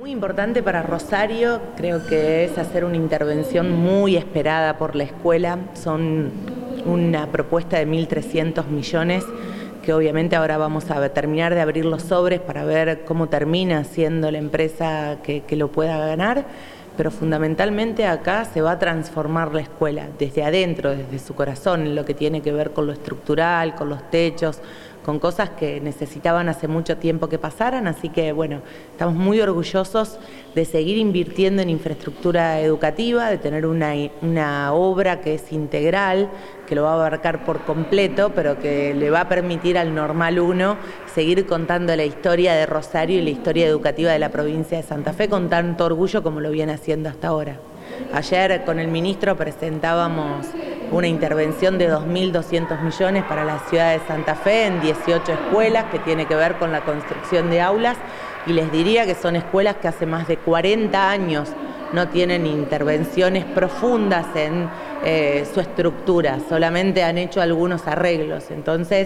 Muy importante para Rosario, creo que es hacer una intervención muy esperada por la escuela. Son una propuesta de 1.300 millones que obviamente ahora vamos a terminar de abrir los sobres para ver cómo termina siendo la empresa que lo pueda ganar, pero fundamentalmente acá se va a transformar la escuela desde adentro, desde su corazón, en lo que tiene que ver con lo estructural, con los techos, con cosas que necesitaban hace mucho tiempo que pasaran, así que bueno, estamos muy orgullosos de seguir invirtiendo en infraestructura educativa, de tener una obra que es integral, que lo va a abarcar por completo, pero que le va a permitir al Normal 1 seguir contando la historia de Rosario y la historia educativa de la provincia de Santa Fe con tanto orgullo como lo viene haciendo hasta ahora. Ayer con el ministro presentábamos una intervención de 2.200 millones para la ciudad de Santa Fe en 18 escuelas que tiene que ver con la construcción de aulas, y les diría que son escuelas que hace más de 40 años no tienen intervenciones profundas en su estructura, solamente han hecho algunos arreglos. Entonces,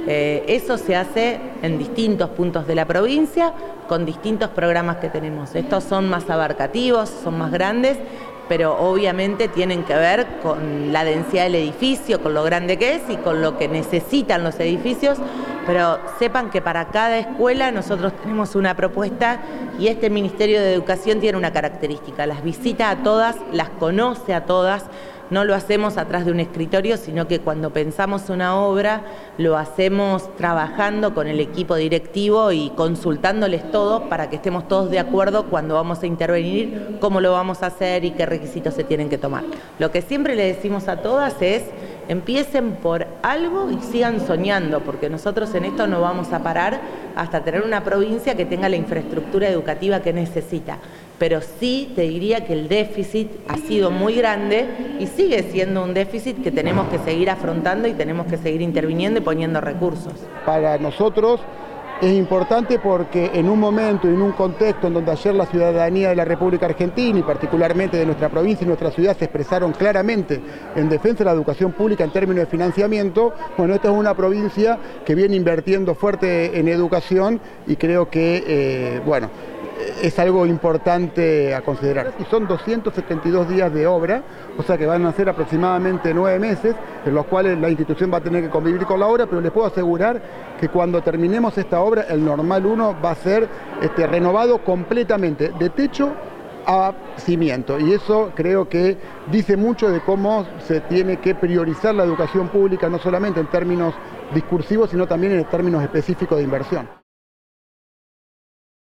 eso se hace en distintos puntos de la provincia con distintos programas que tenemos. Estos son más abarcativos, son más grandes, pero obviamente tienen que ver con la densidad del edificio, con lo grande que es y con lo que necesitan los edificios, pero sepan que para cada escuela nosotros tenemos una propuesta y este Ministerio de Educación tiene una característica: las visita a todas, las conoce a todas. No lo hacemos atrás de un escritorio, sino que cuando pensamos una obra lo hacemos trabajando con el equipo directivo y consultándoles todos para que estemos todos de acuerdo cuando vamos a intervenir, cómo lo vamos a hacer y qué requisitos se tienen que tomar. Lo que siempre le decimos a todas es: empiecen por algo y sigan soñando, porque nosotros en esto no vamos a parar hasta tener una provincia que tenga la infraestructura educativa que necesita. Pero sí te diría que el déficit ha sido muy grande y sigue siendo un déficit que tenemos que seguir afrontando y tenemos que seguir interviniendo y poniendo recursos. Para nosotros es importante porque en un momento y en un contexto en donde ayer la ciudadanía de la República Argentina y particularmente de nuestra provincia y nuestra ciudad se expresaron claramente en defensa de la educación pública en términos de financiamiento, bueno, esta es una provincia que viene invirtiendo fuerte en educación y creo que, bueno, es algo importante a considerar. Y son 272 días de obra, o sea que van a ser aproximadamente 9 meses, en los cuales la institución va a tener que convivir con la obra, pero les puedo asegurar que cuando terminemos esta obra, el Normal 1 va a ser renovado completamente, de techo a cimiento, y eso creo que dice mucho de cómo se tiene que priorizar la educación pública, no solamente en términos discursivos, sino también en términos específicos de inversión.